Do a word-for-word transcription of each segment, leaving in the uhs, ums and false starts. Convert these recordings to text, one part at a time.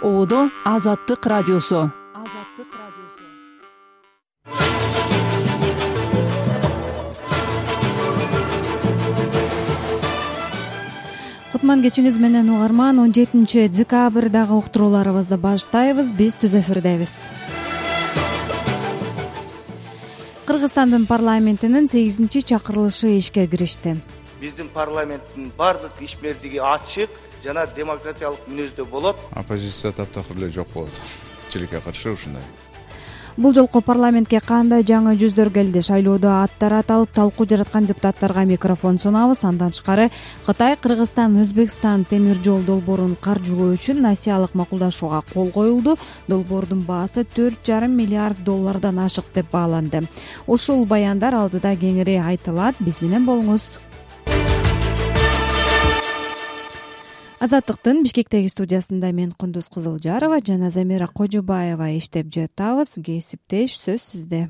Оодо Азаттык радиосу. Кутман кечиңиз менен угарман. он жетинчи декабрдагы уктурууларыбызды баштайбыз. Биз түз эфирдебиз. Кыргызстандын парламентинин сегизинчи чакырылышы ишке киришти. Биздин парламенттин бардык ишмердиги ачык жана демократиялык мүнөздө болот. Оппозиция таптакыр эле жок болот. Чиликке каршы ушундай. Бул жолку парламентке кандай жаңы жүздөр келди? Шайлоодо аттар аталып талкуу жараткан депутаттарга микрофон сунабыз. Андан тышкары Кытай, Кыргызстан, Өзбекстан темир жол долбоорун каржылоо үчүн насиялык макулдашууга кол коюлду. Долбоордун баасы төрт жарым миллиард доллардан ашык деп бааланды. Ушул баяндар алдыда кеңири айтылат. Биз менен болуңуз. Азаттыктын Бишкектеги студиясында мен Кундуз Кызылжарова жана Замира Кожобаева иштеп жатабыз. Кесиптеш, сөз сизде.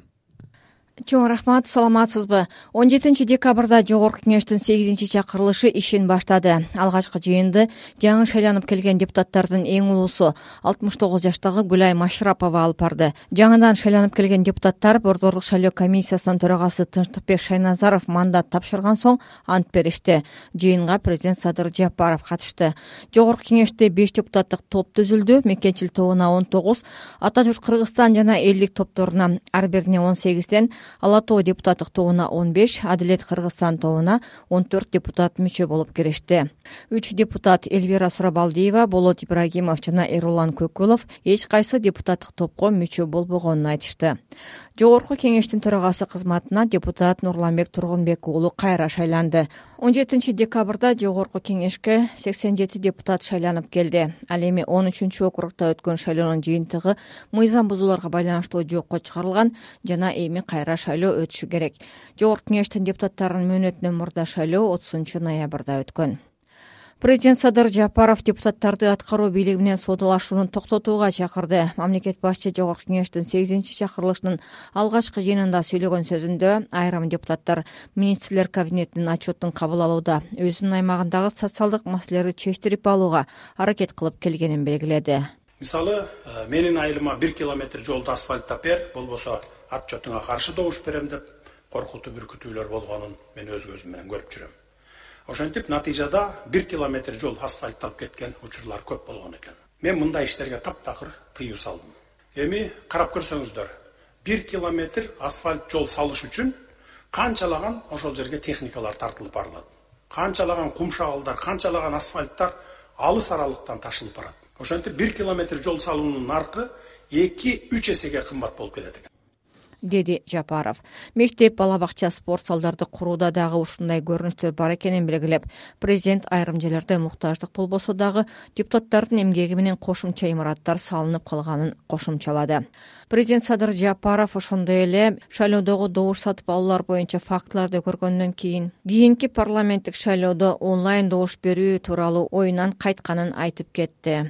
Чоң рахмат, саламатсызбы? он жетинчи декабрда Жогорку кеңештин сегизинчи чакырылышы ишин баштады. Алгачкы жыйынды жаңы шайланып келген депутаттардын эң улуусу алтымыш тогуз жаштагы Гүлай Машрапова алып барды. Жаңыдан шайланып келген депутаттар Борборлук шайлоо комиссиясынын төрагасы Тынчтыкбек Шайназаров мандат тапшырган соң ант беришти. Жыйынга президент Садыр Жапаров катышты. Жогорку кеңеште беш депутаттык топ түзүлдү. Мекенчил тобуна он тогуз, Ата журт Кыргызстан жана элдик топторуна ар бирине он сегизден, Ала тоо депутаттык тобуна он беш, Адилет Кыргызстан тобуна он төрт депутат мүчө болуп киришти. үч депутат Эльвира Сурабалдиева, Болот Ибрагимов жана Эрулан Көкөлов эч кайсы депутаттык топко мүчө болбогонун айтышты. Жогорку кеңештин төрагасы кызматына депутат Нурланбек Тургунбек уулу кайра шайланды. он жетинчи декабрда Жогорку кеңешке сексен жети депутат шайланып келди. Ал эми он үчүнчү округда өткөн шайлоонун жыйынтыгы мыйзам бузууларга байланыштуу жокко чыгарылган жана эми кайра шайлоо өтүшү керек. Жогорку кеңештин депутаттарынын мөөнөтүнөн мурда шайлоо отузунчу ноябрда өткөн. Президент Садыр Жапаров депутаттарды аткаруу бийлиги менен соодалашууну токтотууга чакырды. Мамлекет башчы Жогорку кеңештин сегизинчи чакырылышынын алгачкы жыйынында сүйлөгөн сөзүндө айрым депутаттар министрлер кабинетинин отчетун кабыл алууда өзүнүн аймагындагы социалдык маселелерди чечтирип алууга аракет кылып келгенин белгиледи. Мисалы, менин айылыма бир километр жолду асфальттап бер, болбосо отчетуңа каршы добуш берем деп коркутуу бүркүтүүлөр болгонун мен өз көзүм менен көрүп жүрөм. Ошентип натыйжада бир километр жол асфальтталып кеткен учурлар көп болгон экен. Мен мындай иштерге таптакыр тыюу салдым. Эми карап көрсөңүздөр, бир километр асфальт жол салыш үчүн канчалаган ошол жерге техникалар тартылып барылат. Канчалаган кумшагалдар, канчалаган асфальттар алыс аралыктан ташылып барат. Ошентип бир километр жол салуунун наркы эки үч эсеге кымбат болуп кетет экен, деди Жапаров. Мектеп, бала бакча, спорт залдарды курууда дагы ушундай көрүнүштөр бар экенин белгилеп, президент айрым жерлерде муктаждык болбосо дагы депутаттардын эмгеги менен кошумча имараттар салынып калганын кошумчалады. Президент Садыр Жапаров ошондой эле шайлоодогу добуш сатып алуулар боюнча фактыларды көргөндөн кийин кийинки парламенттик шайлоодо онлайн добуш берүү тууралуу оюнан кайтканын айтып кетти.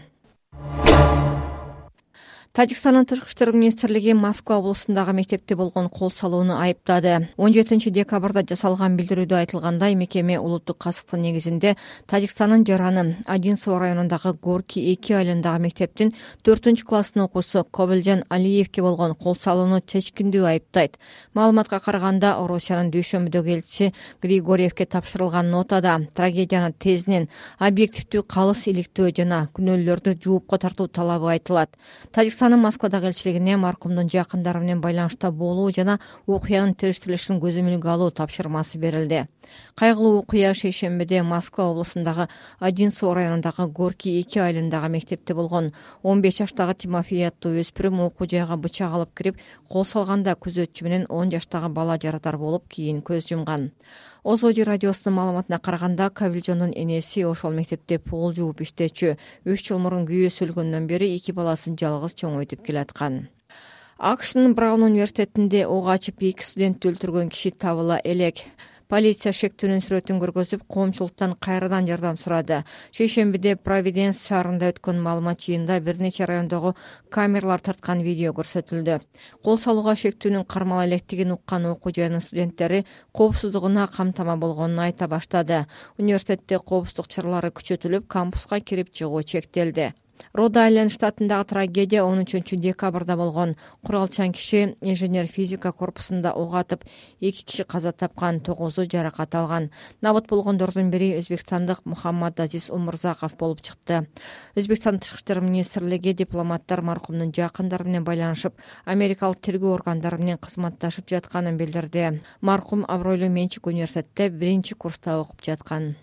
Тажикстандын тышкы иштер министрлиги Москва облусундагы мектепте болгон кол салууну айыптады. он жетинчи декабрда жасалган билдирүүдө айтылгандай, мекеме улуттук касыктын негизинде Тажикстандын Жараны Одинцово районундагы Горки эки айылындагы мектептин төртүнчү класстын окуучусу Кобилжан Алиевке болгон кол салууну чечкиндүү айыптайт. Маалыматка караганда, Орусиянын Дүйшөмбүдөгү элчиси Григорьевке тапшырылган нотада трагедияны тезинен объективдүү, калыс иликтөө жана күнөөлөрдү жоопко тартуу талабы айтылат. Тажикстан Москвадагы элчилигине маркумдун жакындары менен байланышта болуу жана окуянын териштирилишин көзөмөлгө алуу тапшырмасы берилди. Кайгылуу окуя шейшембиде Москва облусундагы Одинцово районундагы Горки эки айылындагы мектепте болгон он беш жаштагы Тимофей аттуу өспүрүм окуу жайга бычак алып кирип, кол салганда күзөтчү менен он жаштагы бала жарадар болуп, кийин көз жумган. Озоди радиосунун маалыматына караганда, Кабилжондун энеси ошол мектепте пол жууп иштечү. үч жыл мурун күйөөсү өлгөндөн бери эки баласын жалгыз чоңойтуп келаткан. АКШнын Браун университетинде ок ачып эки студентти өлтүргөн киши табыла элек. Полиция шектүүнүн сүрөтүн көргөзүп, коомчулуктан кайрадан жардам сурады. Шейшембиде Провиденс шаарында өткөн маалымат жыйында бир нече райондогу камералар тарткан видео көрсөтүлдү. Кол салууга шектүүнүн кармала электигин уккан окуу жайынын студенттери коопсуздугуна камтама болгонун айта баштады. Университетте коопсуздук чаралары күчөтүлүп, кампуска кирип чыгуу чектелди. Род-Айленд штатындагы трагедия он үчүнчү декабрда болгон. Куралчан киши инженер физика корпусунда ок атып, эки киши каза тапкан, тогузу жаракат алган. Набыт болгондордун бири өзбекстандык Мухаммад Азиз Умурзаков болуп чыкты. Өзбекстан тышкы иштер министрлиги дипломаттар маркумдун жакындары менен байланышып, америкалык тергөө органдары менен кызматташып жатканын билдирди. Маркум абройлуу менчик университетте биринчи курста окуп жаткан.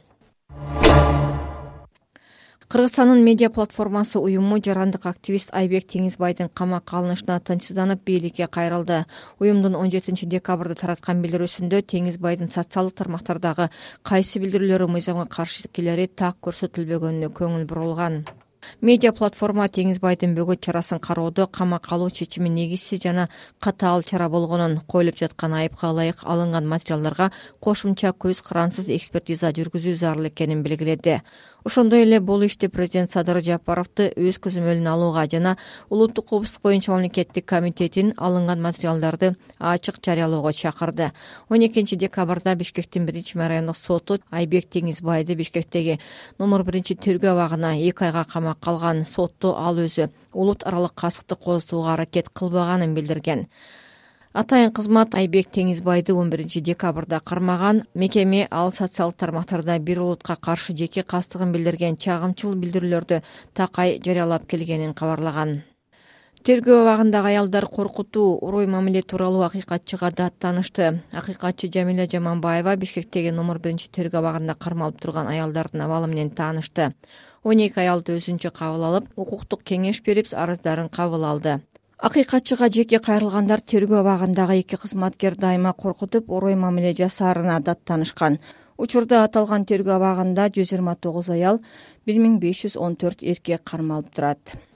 Кыргызстандын медиа платформасы уюму жарандык активист Айбек Теңизбайдын камакка алынышына тынчсызданып бийликке кайрылды. Уюмдун он жетинчи декабрда тараткан билдирүүсүндө Теңизбайдын социалдык тармактардагы кайсы билдирүүлөрү мыйзамга каршы келери так көрсөтүлбөгөнүнө көңүл бурулган. Медиа платформа Теңизбайдын бөгөт чарасын кароодо камакка алуу чечими негизсиз жана катаал чара болгонун, коюлуп жаткан айыпка ылайык алынган материалдарга кошумча көз карансыз экспертиза жүргүзүү зарыл экенин белгиледи. Ошондой эле бул ишти президент Садыр Жапаровду өз көзөмөлүнө алууга жана улуттук коопсуздук боюнча мамлекеттик комитетин алынган материалдарды ачык жарыялоого чакырды. он экинчи декабрда Бишкектин биринчи райондук соту Айбек Теңизбайды Бишкектеги номер биринчи тергөө абагына эки айга камакка алган. Сотто ал өзү улут аралык касыкты козутууга аракет кылбаганын билдирген. Атайын кызмат Айбек Теңизбайды он биринчи декабрда кармаган. Мекеме ал социалдык тармактарда бир улутка каршы жеке кастыгын билдирген чагымчыл билдирүүлөрдү такай жарыялап келгенин кабарлаган. Тергөө абагындагы аялдар коркутуу, урой мамиле тууралуу акыйкатчыга даттанышты. Акыйкатчы Жамиля Жаманбаева Бишкектеги номер биринчи тергөө абагында кармалып турган аялдардын абалы менен таанышты. он эки аялды өзүнчө кабыл алып, укуктук кеңеш берип, арыздарын кабыл алды. Акыйкатчыга жеке кайрылгандар тергөө абагындагы эки кызматкер дайыма коркутуп, урой мамиле жасаарына даттанышкан. Учурда аталган тергөө абагында жүз жыйырма тогуз аял, бир миң беш жүз он төрт эркек кармалып турат.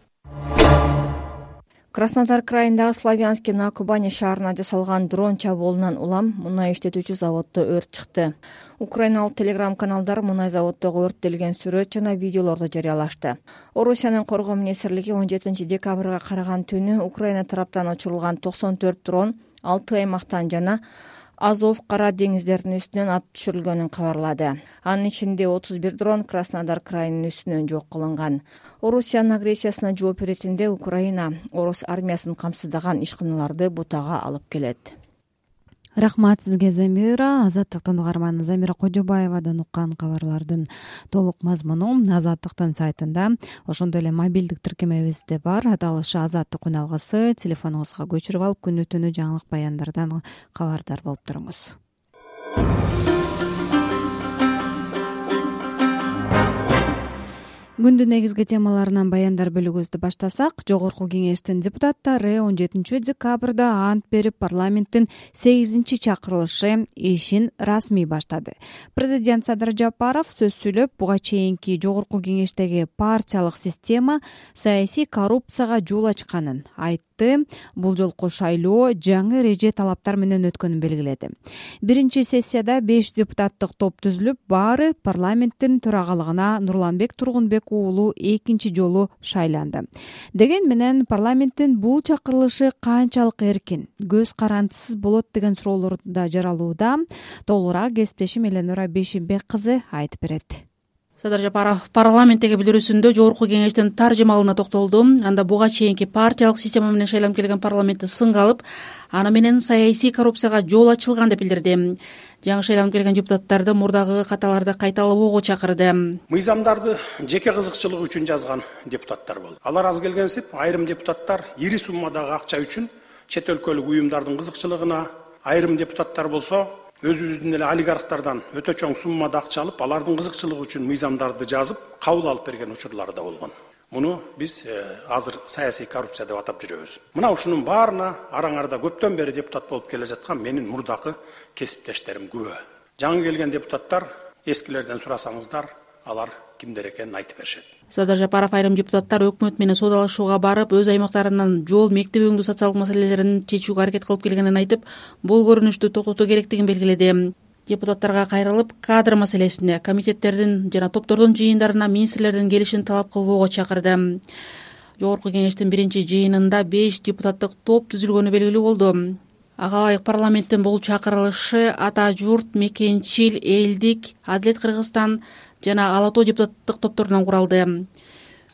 Краснодар крайындагы Славянский на Кубани шаарына жасалган дрон чабуулунан улам мунай иштетүүчү заводдо өрт чыкты. Украиналык телеграм-каналдар мунай заводдогу өрттөлгөн сүрөт жана видеолорду жарыялашты. Орусиянын коргоо министрлиги он жетинчи декабрга караган түнү Украина тараптан учурулган токсон төрт дрон алты аймактан жана Азов Кара деңиздердин үстүнөн атып түшүрүлгөнүн кабарлады. Анын ичинде отуз бир дрон Краснодар крайынын үстүнөн жок кылынган. Орусиянын агрессиясына жооп беретинде Украина орус армиясын камсыздаган ишканаларды бутага алып келет. Рахмат сизге, Замира. Азаттыктын угарманы Замира Кожобаевадан уккан кабарлардын толук мазмуну Азаттыктын сайтында, ошондой эле мобилдик тиркемебизде бар. Аталышы Азаттык үналгысы. Телефонуңузга көчүрүп алып, күнү түнү жаңылык баяндардан кабардар болуп туруңуз. Күндүн негизги темаларынан баяндар бөлүгүбүздү баштасак, Жогорку кеңештин депутаттары он жетинчи декабрда ант берип парламенттин сегизинчи чакырылышы ишин расмий баштады. Президент Садыр Жапаров сөз сүйлөп, буга чейинки Жогорку кеңештеги партиялык система саясий коррупцияга жол ачканын айтты. Бул жолку шайлоо жаңы эреже талаптар менен өткөнүн белгиледи. Биринчи сессияда беш депутаттык топ түзүлүп, баары парламенттин төрагалыгына Нурланбек Тургунбек уулу экинчи жолу шайланды. Деген менен парламенттин бул чакырылышы канчалык эркин, көз карандысыз болот деген суроолор да жаралууда. Толугураак кесиптешим Эленора Бешимбек кызы айтып берет. Садыр Жапаров парламенттеги билдирүүсүндө Жогорку кеңештин таржымалына токтолду. Анда буга чейинки партиялык система менен шайланып келген парламентти сынга алып, аны менен саясий коррупцияга жол ачылган деп билдирди. Жаңы шайланып келген депутаттарды мурдагы каталарды кайталоого чакырды. Мыйзамдарды жеке кызыкчылыгы үчүн жазган депутаттар болду. Алар аз келгенсип, айрым депутаттар ири суммадагы акча үчүн чет өлкөлүк уюмдардын кызыкчылыгына, айрым депутаттар болсо өзүбүздүн эле олигархтардан өтө чоң суммада акча алып, алардын кызыкчылыгы үчүн мыйзамдарды жазып, кабыл алып берген учурлары да болгон. Муну биз азыр саясий коррупция деп атап жүрөбүз. Мына ушунун баарына араңарда көптөн бери депутат болуп келе жаткан менин мурдакы кесиптештерим күбө. Жаңы келген депутаттар эскилерден сурасаңыздар, алар кимдер экенин айтып беришет. Садыр Жапаров айрым депутаттар өкмөт менен соодалашууга барып, өз аймактарынан жол, мектеп өңдүү социалдык маселелерин чечүүгө аракет кылып келгенин айтып, бул көрүнүштү токтотуу керектигин белгиледи. Депутаттарга кайрылып, кадр маселесине, комитеттердин жана топтордун жыйындарына министрлердин келишин талап кылбоого чакырды. Жогорку кеңештин биринчи жыйынында беш депутаттык топ түзүлгөнү белгилүү болду. Ага ылайык парламенттин бул чакырылышы Ата журт, Мекенчил, Элдик, Адилет Кыргызстан жана Ала Тоо депутаттык топторунан куралды.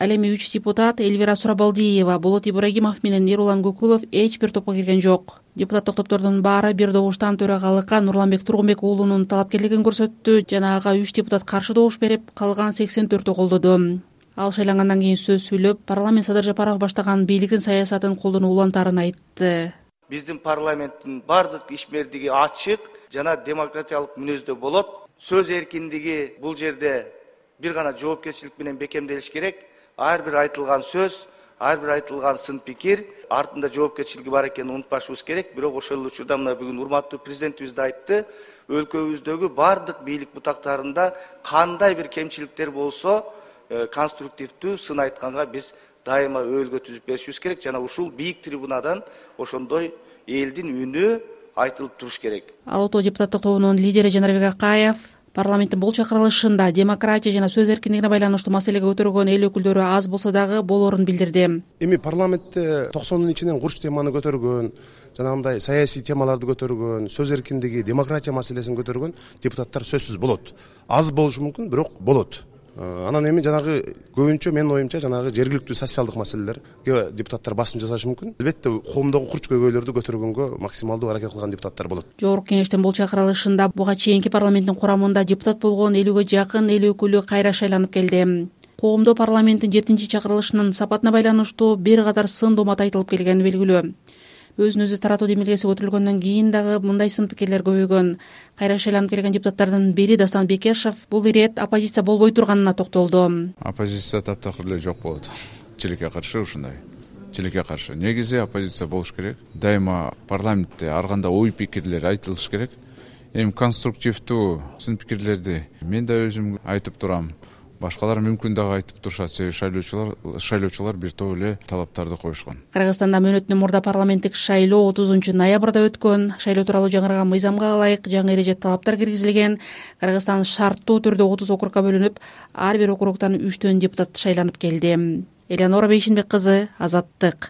Ал эми үч депутат Эльвира Сурабалдиева, Болот Ибрагимов менен Эрулан Көкүлов эч бир топко кирген жок. Депутаттык топтордун баары бир добуштан төрагалыкка Нурланбек Тургунбек уулунун талапкерлигин көрсөттү жана ага үч депутат каршы добуш берип, калган сексен төртү колдоду. Ал шайлангандан кийин сөз сүйлөп, парламент Садыр Жапаров баштаган бийликтин саясатын колдонуу улантарын айтты. Биздин парламенттин бардык ишмердиги ачык жана демократиялык мүнөздө болот. Сөз эркиндиги бул жерде бир гана жоопкерчилик менен бекемделиш керек. Ар бир айтылган сөз, ар бир айтылган сын пикир артында жоопкерчилиги бар экенин унутпашыбыз керек. Бирок ошол учурда мына бүгүн урматтуу президентибиз да айтты, өлкөбүздөгү бардык бийлик бутактарында кандай бир кемчиликтер болсо, конструктивдүү сын айтканга биз дайыма өөлгө түзүп беришибиз керек жана ушул бийик трибунадан ошондой элдин үнү айтылып туруш керек. Ал ото депутаттык тобунун лидери Жанарбек Акаев парламенттин бул чакырылышында демократия жана сөз эркиндигине байланыштуу маселеге көтөргөн эл өкүлдөрү аз болсо дагы болоорун билдирди. Эми парламентте токсондун ичинен курч теманы көтөргөн, жанагындай саясий темаларды көтөргөн, сөз эркиндиги, демократия маселесин көтөргөн депутаттар сөзсүз болот. Аз болушу мүмкүн, бирок болот. Анан эми жанагы көбүнчө менин оюмча жанагы жергиликтүү социалдык маселелерге депутаттар басым жасашы мүмкүн. Албетте коомдогу курч көйгөйлөрдү көтөргөнгө максималдуу аракет кылган депутаттар болот. Жогорку кеңештин бул чакырылышында буга чейинки парламенттин курамында депутат болгон элүүгө жакын эл өкүлү кайра шайланып келди. Коомдо парламенттин жетинчи чакырылышынын сапатына байланыштуу бир катар сын доомат айтылып келгени белгилүү. Өзүн өзү таратуу демилгеси көтөрүлгөндөн кийин дагы мындай сын пикирлер көбөйгөн. Кайра шайланып келген депутаттардын бири Дастан Бекешев бул ирет оппозиция болбой турганына токтолду. Оппозиция таптакыр эле жок болот. Чилекке каршы ушундай. Чилекке каршы. Негизи оппозиция болуш керек. Дайыма парламентте ар кандай ой пикирлер айтылыш керек. Эми конструктивдүү сын пикирлерди мен да өзүм айтып турам. Башкалар мүмкүн дагы айтып турушат, себеби шайлоочулар шайлоочулар бир топ эле талаптарды коюшкан. Кыргызстанда мөөнөтүнөн мурда парламенттик шайлоо отузунчу ноябрда өткөн. Шайлоо тууралуу жаңырган мыйзамга ылайык жаңы эреже талаптар киргизилген. Кыргызстан шарттуу түрдө отуз округга бөлүнүп, ар бир округтан үчтөн депутат шайланып келди. Элеонора Бейшинбек кызы, Азаттык.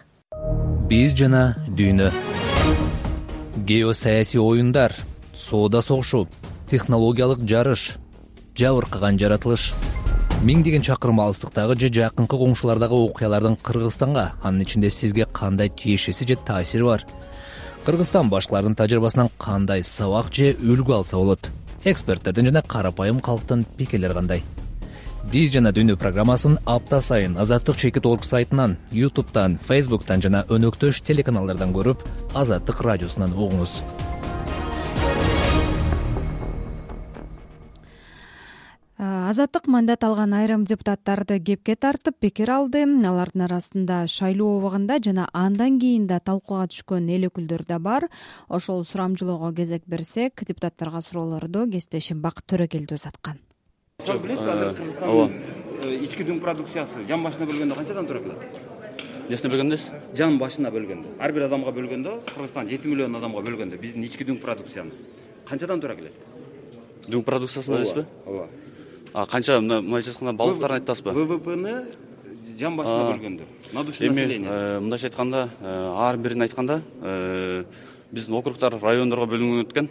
Биз жана дүйнө. Геосаясий оюндар, соода согушу, технологиялык жарыш, жабыркаган жаратылыш. Миңдеген чакырым алыстыктагы же жакынкы коңшулардагы окуялардын Кыргызстанга, анын ичинде сизге кандай тиешеси же таасири бар? Кыргызстан башкалардын тажрыйбасынан кандай сабак же үлгү алса болот? Эксперттердин жана карапайым калктын пикирлери кандай? Биз жана дүйнө программасын апта сайын Азаттык чекит точка орг сайтынан, ютубтан, фейсбуктан жана өнөктөш телеканалдардан көрүп, Азаттык радиосунан угуңуз. Азаттык мандат алган айрым депутаттарды кепке тартып пикир алды. Алардын арасында шайлоо убагында жана андан кийин да талкууга түшкөн эл өкүлдөрү да бар. Ошол сурамжылоого кезек берсек, депутаттарга суроолорду кесиптешим Бакыт Төрөгелди узаткан. Билесизби, азыр Кыргызстандын ички дүң продукциясы жан башына бөлгөндө канчадан турат эле? Несине бөлгөндөс? Жан башына бөлгөндө. Ар бир адамга бөлгөндө, Кыргызстан жети миллион адамга бөлгөндө биздин ички дүң продукцияны канчадан тура келет? Дүң продукциясын элесизби? Ооба. А канча мындайча айтканда балыктарын айтасызбы? вэ вэ пэни жан башына бөлгөндө. На душу населения. Эми мындайча айтканда, ар бирин айтканда, биздин округдар райондорго бөлүнгөн өткөн.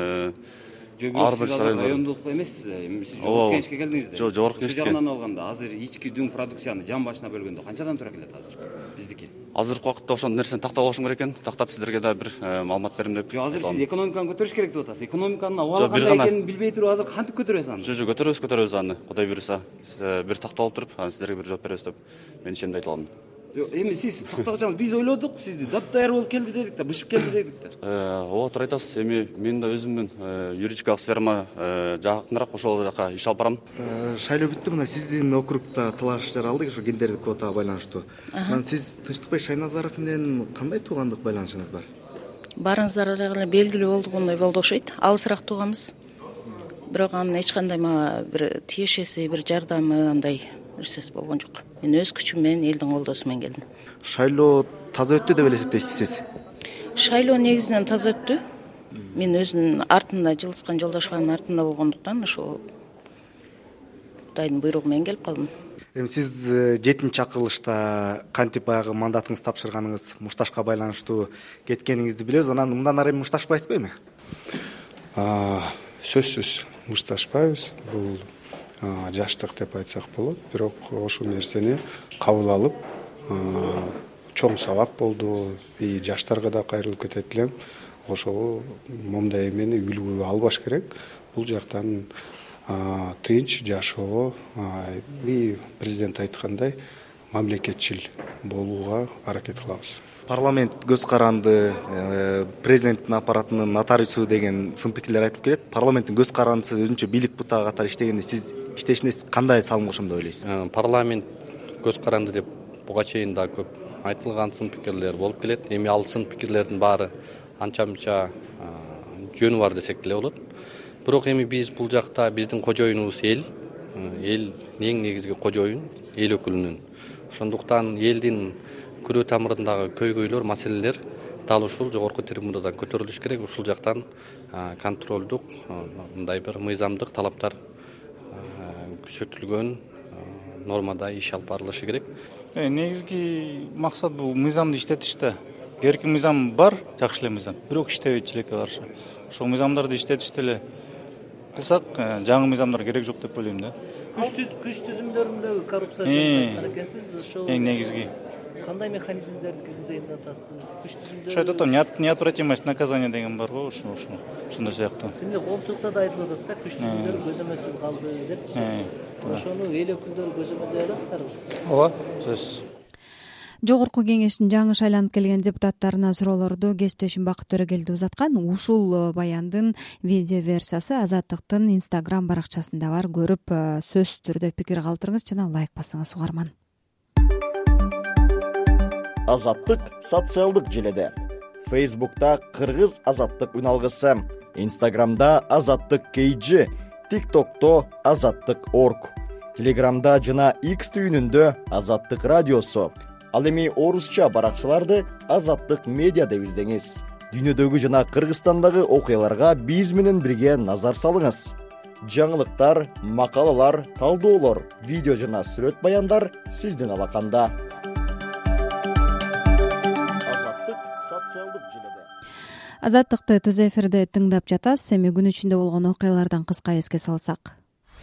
Ар бир райондолук эмессиз, эми сиз жогорку кеңешке келдиңиз. Жок, жогорку кеңешке. Жагынан алганда, азыр ички дүң продукцияны жан башына бөлгөндө канчадан тура келет азыр? Биздики. Азыркы убакытта ошол нерсени тактап алышым керек экен. Тактап сиздерге да бир маалымат берем деп. Жок, азыр сиз экономиканы көтөрүш керек деп атасыз. Экономиканын абалы кандай экенин билбей туруп азыр кантип көтөрөбүз аны? Жок, жок, көтөрөбүз, көтөрөбүз аны. Кудай буйруса, бир тактап алып туруп, анан сиздерге бир жооп беребиз деп мен ишенимди айта алам. Эми сиз тактагычаңыз биз ойлодук, сизди даттаяр болуп келди дедик да, бышып келди дедик да. Ооба, туура айтасыз. Эми мен да өзүмдүн юридикалык сферама жакыныраак ошол жака иш алып барам. Шайлоо бүттү, мына сиздин округда талаш жаралды ушу гендердик квотага байланыштуу. Анан сиз Тынчтыкбай Шайназаров менен кандай туугандык байланышыңыз бар? Барыңыздар эле белгилүү болгондой болду окшойт. Алысыраак тууганбыз. Бирок анын эч кандай мага бир тиешеси, бир жардамы андай нерсеси болгон жок. Мен өз күчүм менен элдин колдоосу менен келдим. Шайлоо таза өттү деп эсептейсизби сиз? Шайлоо негизинен таза өттү. Мен өзүнүн артында Жылыскан Жолдошеванын артында болгондуктан ошо Кудайдын буйругу менен келип калдым. Эми сиз жетинчи чакырылышта кантип баягы мандатыңызды тапшырганыңыз, мушташка байланыштуу кеткениңизди билебиз. Анан мындан ары мушташпайсызбы эми? Сөзсүз мушташпайбыз. Бул жаштык деп айтсак болот. Бирок ошол нерсени кабыл алып чоң сабак болду. И жаштарга да кайрылып кетет элем. Ошого момундай эмени үлгү албаш керек. Бул жактан тынч жашоо, и президент айткандай мамлекетчил болууга аракет кылабыз. Парламент көз каранды, президенттин аппаратынын нотариусу деген сын пикирлер айтып келет. Парламенттин көз карандысы өзүнчө бийлик бутагы катары иштегенде сиз иштешине кандай салым кошом деп ойлойсуз? Парламент көз каранды деп буга чейин да көп айтылган сын пикирлер болуп келет. Эми ал сын пикирлердин баары анча-мынча жөнү бар десек деле болот. Бирок эми биз бул жакта биздин кожоюнубуз эл, эл эң негизги кожоюн эл өкүлүнүн. Ошондуктан элдин күрөө тамырындагы көйгөйлөр, маселелер дал ушул жогорку трибунадан көтөрүлүш керек. Ушул жактан контролдук, мындай бир мыйзамдык талаптар күчөтүлгөн нормада иш алып барылышы керек. Негизги максат бул мыйзамды иштетиште. Берки мыйзам бар, жакшы эле мыйзам. Бирок иштебейт тилекке каршы. Ошол мыйзамдарды иштетиште эле кылсак, жаңы мыйзамдар керек жок деп ойлойм да. Күч түзүмдөрүндөгү коррупция жөнүндө айткан экенсиз. Ошол эң негизги. Кандай механизмдерди киргизейин деп атасыз? Күч түзүмдөр. Ошо айтып атам, неотвратимость наказания деген бар го, ошо ошо. Ошондой сыяктуу. Сизде коомчулукта да айтылып атат да, күч түзүмдөр көзөмөлсүз калды деп. Ошону эл өкүлдөрү көзөмөлдөй аласыздарбы? Ооба, сөз. Жогорку кеңештин жаңы шайланып келген депутаттарына суроолорду кесиптешим Бакыт Төрөгелди узаткан. Ушул баяндын видео версиясы Азаттыктын Instagram баракчасында бар. Көрүп, сөзсүз түрдө пикир калтырыңыз жана лайк басыңыз, угарман. Азаттык социалдык желеде. Facebook'ta Кыргыз Азаттык үналгысы, Instagram'da Азаттык кей джи, TikTok'то Азаттык точка орг, Telegram'da жана X түйүнүндө Азаттык радиосу. Ал эми орусча баракчаларды Азаттык медиа деп издеңиз. Дүйнөдөгү жана Кыргызстандагы окуяларга биз менен бирге назар салыңыз. Жаңылыктар, макалалар, талдоолор, видео жана сүрөт баяндар сиздин алаканда. Азаттык социалдык желеде. Азаттыкты түз эфирде тыңдап жатасыз. Эми күн ичинде болгон окуялардан кыска эске салсак.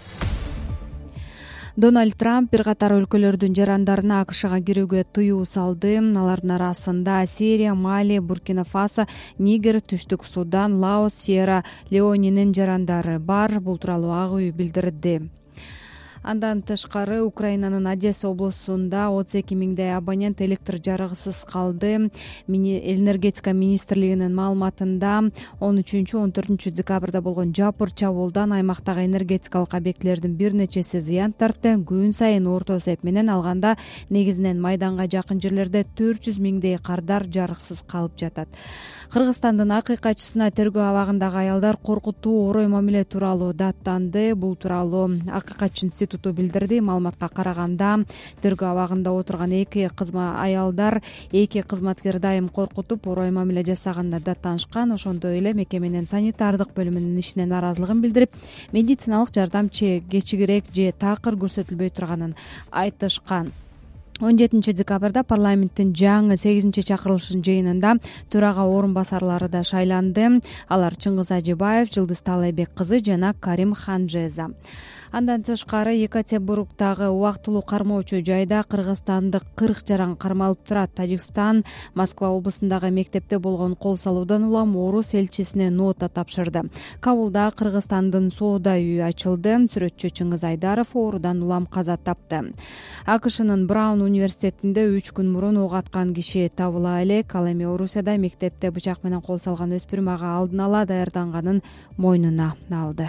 Дональд Трамп бир катар өлкөлөрдүн жарандарына АКШга кирүүгө тыюу салды. Алардын арасында Сирия, Мали, Буркина-Фасо, Нигер, Түштүк Судан, Лаос, Сьерра Леоненин жарандары бар. Бул тууралуу Ак үй билдирди. Андан тышкары Украинанын Одесса облусунда отуз эки миңдей абонент электр жарыгысыз калды. Энергетика министрлигинин маалыматында он үчүнчү он төртүнчү декабрда болгон жапыр чабуулдан аймактагы энергетикалык объектилердин бир нечеси зыян тартты. Күн сайын орто эсеп менен алганда негизинен майданга жакын жерлерде төрт жүз миңдей кардар жарыксыз калып жатат. Кыргызстандын акыйкатчысына тергөө абагындагы аялдар коркутуу орой мамиле тууралуу даттанды. Бул тууралуу акыйкатчы институту билдирди. Маалыматка караганда, тергөө абагында отурган эки кызма аялдар эки кызматкер дайым коркутуп орой мамиле жасаганына даттанышкан. Ошондой эле мекеменин санитардык бөлүмүнүн ишине нааразылыгын билдирип, медициналык жардам кечигирээк же такыр көрсөтүлбөй турганын айтышкан. он жетинчи декабрда парламенттин жаңы сегизинчи чакырылышынын жыйынында төрага орун басарлары да шайланды. Алар Чыңгыз Ажыбаев, Жылдыз Таалайбек кызы жана Карим Ханжеза. Андан тышкары Екатеринбургдагы убактылуу кармоочу жайда кыргызстандык кырк жаран кармалып турат. Тажикстан Москва облусундагы мектепте болгон кол салуудан улам орус элчисине нота тапшырды. Кабулда Кыргызстандын соода үйү ачылды. Сүрөтчү Чыңгыз Айдаров оорудан улам каза тапты. АКШнын Браун университетинде үч күн мурун ок аткан киши табыла элек. Ал эми Орусияда мектепте бычак менен кол салган өспүрүм ага алдын ала даярданганын мойнуна алды.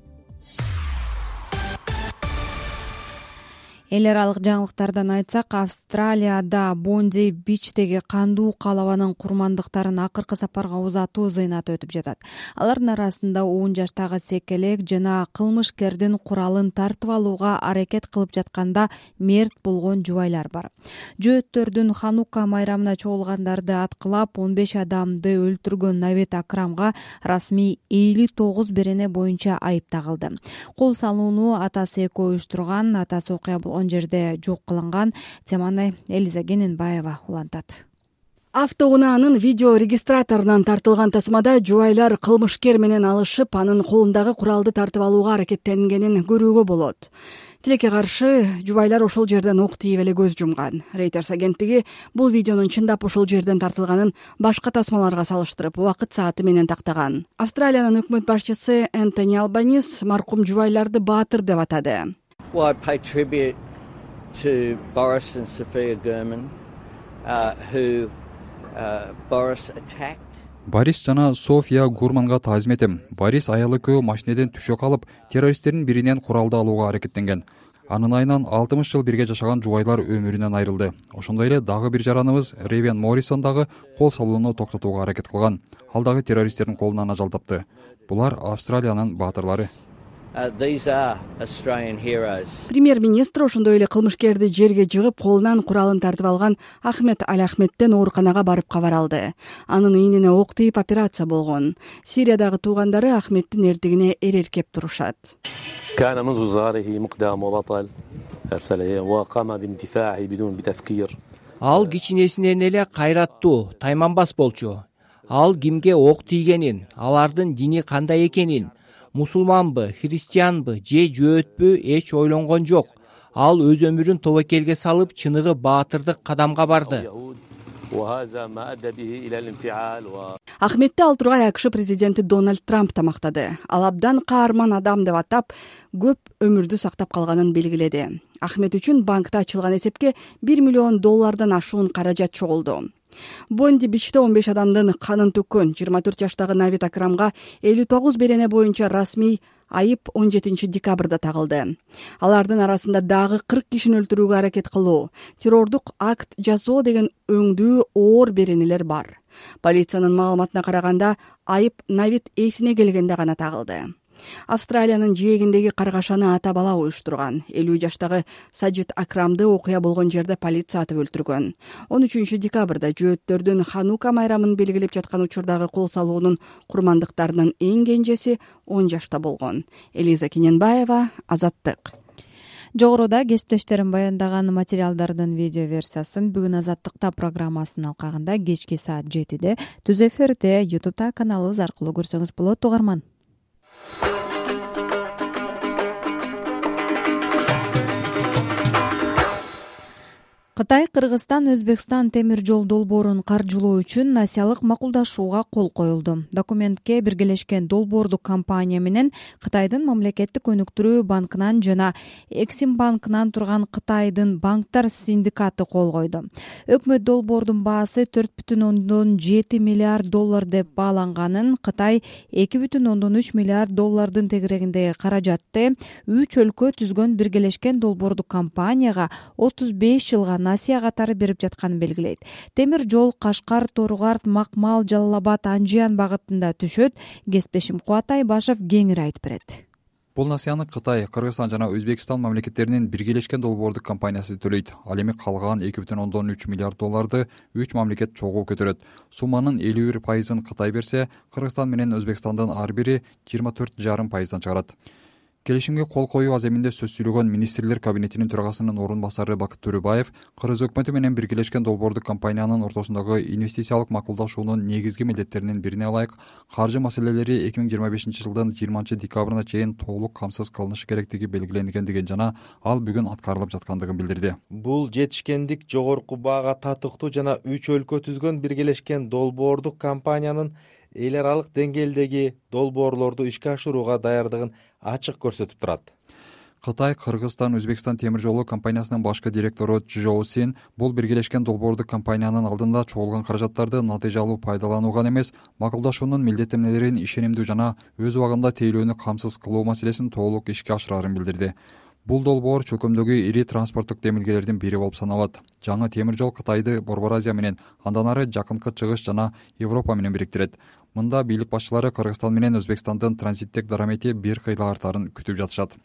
Эл аралык жаңылыктардан айтсак, Австралияда Бонди Бичтеги кандуу калабанын курмандыктарын акыркы сапарга узатуу зыйнаты өтүп жатат. Алардын арасында он жаштагы секелек жана кылмышкердин куралын тартып алууга аракет кылып жатканда мерт болгон жубайлар бар. Жөөттөрдүн Ханука майрамына чогулгандарды аткылап он беш адамды өлтүргөн Навет Акрамга расмий элүү тогуз берене боюнча айып тагылды. Кол салууну атасы эки уюштурган. Атасы окуя болгон жерде жок кылынган. Теманы Элиза Гененбаева улантат. Автоунаанын видео регистраторунан тартылган тасмада жубайлар кылмышкер менен алышып, анын колундагы куралды тартып алууга аракеттенгенин көрүүгө болот. Тилекке каршы жубайлар ошол жерден ок тийип эле көз жумган. Reuters агенттиги бул видеонун чындап ошол жерден тартылганын башка тасмаларга салыштырып, убакыт сааты менен тактаган. Австралиянын өкмөт башчысы Энтони Албанис маркум жубайларды баатыр деп атады. Well, I pay tribute to Boris and Sophia Gurman, uh, who uh, Boris attacked. Борис жана София Гурманга таазим этем. Борис аялы экөө машинеден түшөк алып, террористтердин биринен куралды алууга аракеттенген. Анын айынан алтымыш жыл бирге жашаган жубайлар өмүрүнөн айрылды. Ошондой эле дагы бир жараныбыз Ревен Моррисон дагы кол салууну токтотууга аракет кылган. Ал дагы террористтердин колунан ажал тапты. Булар Австралиянын баатырлары. Uh, these are Australian heroes. Премьер-министр ошондой эле кылмышкерди жерге жыгып, колунан куралын тартып алган Ахмед Аль-Ахмедден ооруканага барып кабар алды. Анын ийнине ок тийип операция болгон. Сириядагы туугандары Ахмеддин эрдигине эреркеп турушат. كان منذ صغره مقدام وبطل أرسله وقام باندفاعه بدون بتفكير. Ал кичинесинен эле кайраттуу, тайманбас болчу. Ал кимге ок тийгенин, алардын дини кандай экенин, мусулманбы, христианбы, же жөөтпү эч ойлонгон жок. Ал өз өмүрүн тобокелге салып, чыныгы баатырдык кадамга барды. Ахмедди ал тургай АКШ президенти Дональд Трамп тамактады. Ал абдан каарман адам деп атап, көп өмүрдү сактап калганын белгиледи. Ахмед үчүн банкта ачылган эсепке бир миллион доллардан ашуун каражат чогулду. Бонди бичте он беш адамдын канын төккөн жыйырма төрт жаштагы Навид Акрамга элүү тогуз берене боюнча расмий айып он жетинчи декабрда тагылды. Алардын арасында дагы кырк кишини өлтүрүүгө аракет кылуу, террордук акт жасоо деген өңдүү оор беренелер бар. Полициянын маалыматына караганда айып Навид эсине келгенде гана тагылды. Австралиянын жээгиндеги каргашаны ата бала уюштурган. элүү жаштагы Саджид Акрамды окуя болгон жерде полиция атып өлтүргөн. он үчүнчү декабрда жөөттөрдүн Ханука майрамын белгилеп жаткан учурдагы кол салуунун курмандыктарынын эң кенжеси он жашта болгон. Элиза Кененбаева, Азаттык. Жогоруда кесиптештерим баяндаган материалдардын видео версиясын бүгүн Азаттыкта программасынын алкагында кечки саат жетиде түз эфирде YouTube'да каналыбыз аркылуу көрсөңүз болот, угарман. Кытай Кыргызстан Өзбекстан темир жол долбоорун каржылоо үчүн насиялык макулдашууга кол коюлду. Документке биргелешкен долбоордук компания менен Кытайдын мамлекеттик өнүктүрүү банкынан жана Эксим банкынан турган Кытайдын банктар синдикаты кол койду. Өкмөт долбоордун баасы төрт бүтүн ондон жети миллиард доллар деп бааланганын, Кытай эки бүтүн ондон үч миллиард доллардын тегерегиндеги каражатты үч өлкө түзгөн биргелешкен долбоордук компанияга отуз беш жылга насия катары берип жатканын белгилейт. Темир жол Кашкар, Торгарт, Макмал, Жалал-Абад, Анжиян багытында түшөт. Кесиптешим Кубат Айбашев кеңири айтып берет. Бул насыяны Кытай, Кыргызстан жана Өзбекстан мамлекеттеринин биргелешкен долбоордук компаниясы төлөйт. Ал эми калган эки бүтүн ондон үч миллиард долларды үч мамлекет чогуу көтөрөт. Сумманын элүү бир пайызын Кытай берсе, Кыргызстан менен Өзбекстандын ар бири жыйырма төрт жарым пайыздан чыгарат. Келишимге кол коюу аземинде сөз сүйлөгөн министрлер кабинетинин төрагасынын орун басары Бакыт Төрөбаев Кыргыз өкмөтү менен биргелешкен долбоордук компаниянын ортосундагы инвестициялык макулдашуунун негизги милдеттеринин бирине ылайык каржы маселелери эки миң жыйырма бешинчи жылдын жыйырманчы декабрына чейин толук камсыз кылынышы керектиги белгиленгендигин жана ал бүгүн аткарылып жаткандыгын билдирди. Бул жетишкендик жогорку баага татыктуу жана үч өлкө түзгөн биргелешкен долбоордук компаниянын эл аралык деңгээлдеги долбоорлорду ишке ашырууга даярдыгын ачык көрсөтүп турат. Кытай, Кыргызстан, Өзбекстан темир жолу компаниясынын башкы директору Чжоу Син бул биргелешкен долбоордук компаниянын алдында чогулган каражаттарды натыйжалуу пайдаланууга эмес, макулдашуунун милдеттенмелерин ишенимдүү жана өз убагында тейлөөнү камсыз кылуу маселесин толук ишке ашырарын билдирди. Бул долбоор чөкөмдөгү ири транспорттук демилгелердин бири болуп саналат. Жаңы темир жол Кытайды Борбор Азия менен, андан ары Жакынкы Чыгыш жана Европа менен бириктирет. Мында бийлик башчылары Кыргызстан менен Өзбекстандын транзиттик дарамети бир кыйла артарын күтүп жатышат.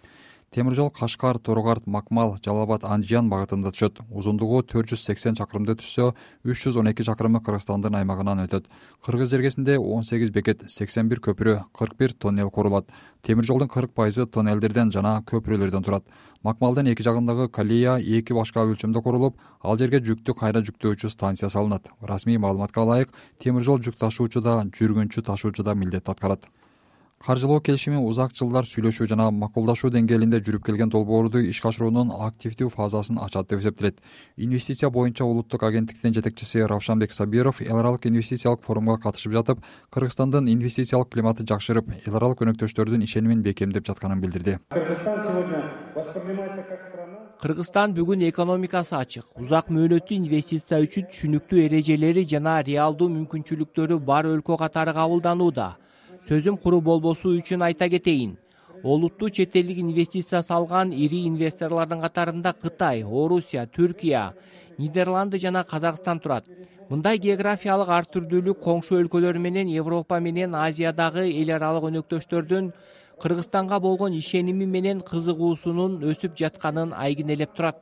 Темир жол Кашкар, Торгарт, Макмал, Жалал Абад, Анжиян багытында түшөт. Узундугу төрт жүз сексен чакырымды түшсө, үч жүз он эки чакырымы Кыргызстандын аймагынан өтөт. Кыргыз жергесинде он сегиз бекет, сексен бир көпүрө, кырк бир тоннел курулат. Темир жолдун кырк пайызы тоннелдерден жана көпүрөлөрдөн турат. Макмалдын эки жагындагы колея эки башка өлчөмдө курулуп, ал жерге жүктү кайра жүктөөчү станция салынат. Расмий маалыматка ылайык, темир жол жүк ташуучу да, жүргүнчү ташуучу да милдет аткарат. Каржылоо келишими узак жылдар сүйлөшүү жана макулдашуу деңгээлинде жүрүп келген долбоорду ишке ашыруунун активдүү фазасын ачат деп эсептелет. Инвестиция боюнча улуттук агенттиктин жетекчиси Равшанбек Сабиров эл аралык инвестициялык форумга катышып жатып, Кыргызстандын инвестициялык климаты жакшырып, эл аралык өнөктөштөрдүн ишенимин бекемдеп жатканын билдирди. Кыргызстан бүгүн экономикасы ачык, узак мөөнөттүү инвестиция үчүн түшүнүктүү эрежелери жана реалдуу мүмкүнчүлүктөрү бар өлкө катары кабылданууда. Сөзүм куру болбосу үчүн айта кетейин. Олуттуу чет элдик инвестиция салган ири инвесторлордун катарында Кытай, Орусия, Түркия, Нидерланды жана Казакстан турат. Мындай географиялык ар түрдүүлүк коңшу өлкөлөр менен Европа менен Азиядагы эл аралык өнөктөштөрдүн Кыргызстанга болгон ишеними менен кызыгуусунун өсүп жатканын айгинелеп турат.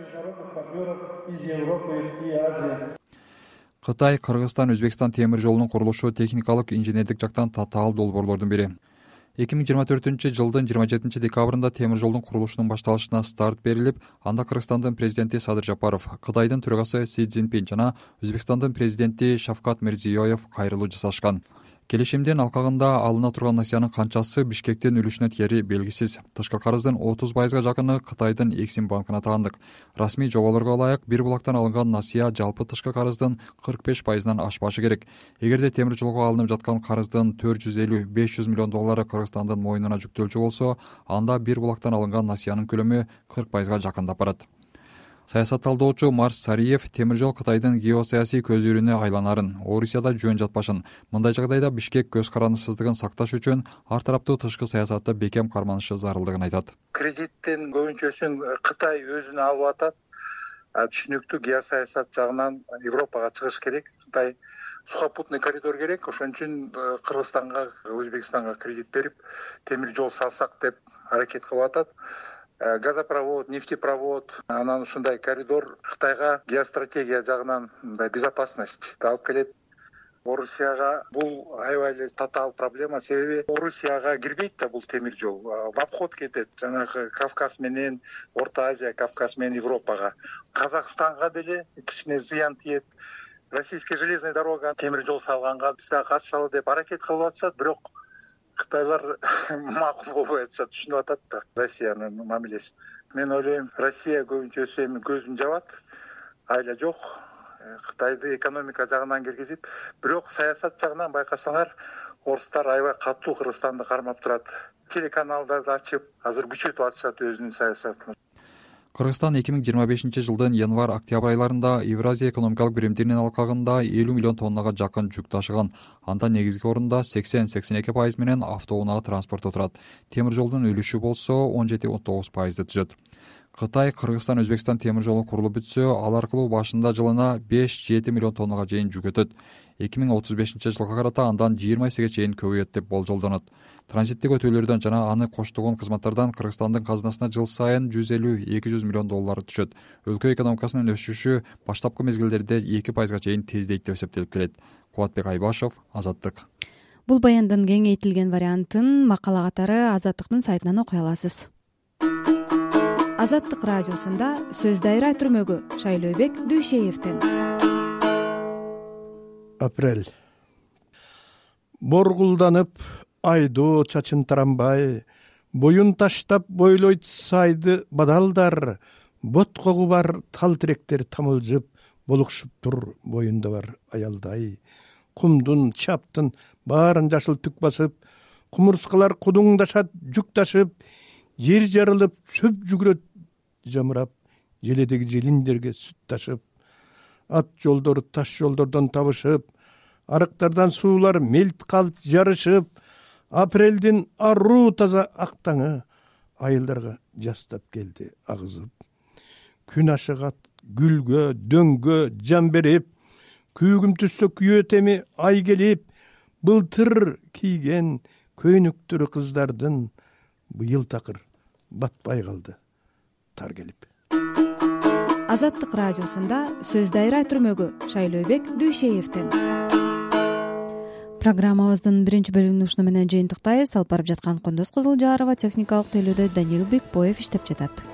Кытай, Кыргызстан, Өзбекстан темир жолунун курулушу техникалык инженердик жактан татаал долбоорлордун бири. эки миң жыйырма төртүнчү жылдын жыйырма жетинчи декабрында темир жолдун курулушунун башталышына старт берилип, анда Кыргызстандын президенти Садыр Жапаров, Кытайдын төрагасы Си Цзиньпин жана Өзбекстандын президенти Шавкат Мирзиёев кайрылуу жасашкан. Келишимдин алкагында алына турган насиянын канчасы Бишкектин үлүшүнө тиери белгисиз. Тышкы карыздын отуз пайызга жакыны Кытайдын Эксим банкына таандык. Расмий жоболорго ылайык бир булактан алынган насыя жалпы тышкы карыздын кырк беш пайызынан ашпашы керек. Эгерде темир жолго алынып жаткан карыздын төрт жүз элүү — беш жүз миллион доллары Кыргызстандын мойнуна жүктөлчү болсо, анда бир булактан алынган насыянын көлөмү кырк пайызга жакындап барат. Саясатталдоочу Марс Сариев темир жол Кытайдын геосаясий көзүрүнө айланарын, Орусияда жөн жатпашын, мындай жагдайда Бишкек көз карандысыздыгын сакташ үчүн ар тараптуу тышкы саясатты бекем карманышы зарылдыгын айтат. Кредиттин көбүнчөсүн Кытай өзүнө алып атат. Түшүнүктүү геосаясат жагынан Европага чыгыш керек. Кытай сухопутный коридор керек. Ошон үчүн Кыргызстанга, Өзбекстанга кредит берип, темир жол салсак деп аракет кылып атат. Газопровод, нефтепровод, анан ушундай коридор Кытайга геостратегия жагынан мындай безопасность алып келет. Орусияга бул аябай эле татаал проблема, себеби Орусияга кирбейт да бул темир жол. В обход кетет, жанагы Кавказ менен Орто Азия, Кавказ менен Европага. Казакстанга деле кичине зыян тиет. Российская железная дорога темир жол салганга биз да катышалы деп аракет кылып атышат, бирок Кытайлар макул болбой атышат, түшүнүп атат да Россиянын мамилесин. Мен ойлойм, Россия көбүнчөсү эми көзүн жабат, айла жок. Кытайды экономика жагынан киргизип, бирок саясат жагынан байкасаңар, орустар аябай катуу Кыргызстанды кармап турат. Телеканалдарды ачып, азыр күчөтүп атышат өзүнүн саясатын. Кыргызстан эки миң жыйырма бешинчи жылдын январь-октябрь айларында Евразия экономикалык биримдигинин алкагында элүү миллион тоннага жакын жүк ташыган. Анда негизги орунда сексен — сексен эки пайыз менен автоунаа транспорту турат. Темир жолдун үлүшү болсо он жети — он тогуз пайызды түзөт. Кытай, Кыргызстан, Өзбекстан темир жолу курулуп бүтсө, ал аркылуу башында жылына беш — жети миллион тоннага чейин жүк өтөт. эки миң отуз бешинчи жылга карата андан жыйырма эсеге чейин көбөйөт деп болжолдонот. Транзиттик өтүүлөрдөн жана аны коштогон кызматтардан Кыргызстандын казынасына жыл сайын жүз элүү — эки жүз миллион доллар түшөт. Өлкө экономикасынын өсүшү баштапкы мезгилдерде эки пайызга чейин тездейт деп эсептелип келет. Кубатбек Айбашев, Азаттык. Бул баяндын кеңейтилген вариантын макала катары Азаттыктын сайтынан окуй аласыз. Азаттык радиосунда сөз дайра түрмөгү Шайлообек Дүйшеевден. Апрель. Боргулданып, айдоо чачын тарамбай, боюн таштап бойлойт сайды бадалдар, боткогу бар тал тиректер тамылжып, болукшуп тур боюнда бар аялдай. Кумдун, чаптын баарын жашыл түк басып, кумурскалар кудуңдашат жүк ташып, жер жарылып, чөп жүгүрөт жамырап, желедеги желиндерге сүт ташып, ат жолдор таш жолдордон табышып, арыктардан суулар мелт калт жарышып, апрелдин аруу таза актаңы айылдарга жастап келди агызып. Күн ашыгат гүлгө, дөңгө жан берип, күйгүм түссө күйөтеми ай келип, былтыр кийген көйнөктөрү кыздардын быйыл такыр батпай калды тар келип. Азаттык радиосунда сөз дайра түрмөгү Шайлообек Дүйшеевден. Программабыздын биринчи бөлүгүн ушуну менен жыйынтыктайбыз. Алып барып жаткан Кондос Кызылжарова, техникалык тейлөөдө Даниил Бекбоев иштеп жатат.